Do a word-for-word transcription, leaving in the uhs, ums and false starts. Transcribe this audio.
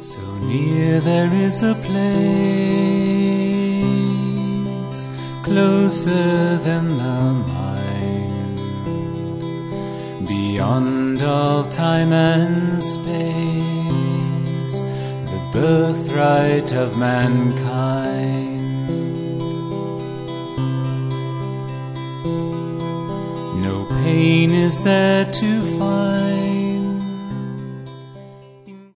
So near there is a place closer than the mind, beyond all time and space, the birthright of mankind. No pain is there to find,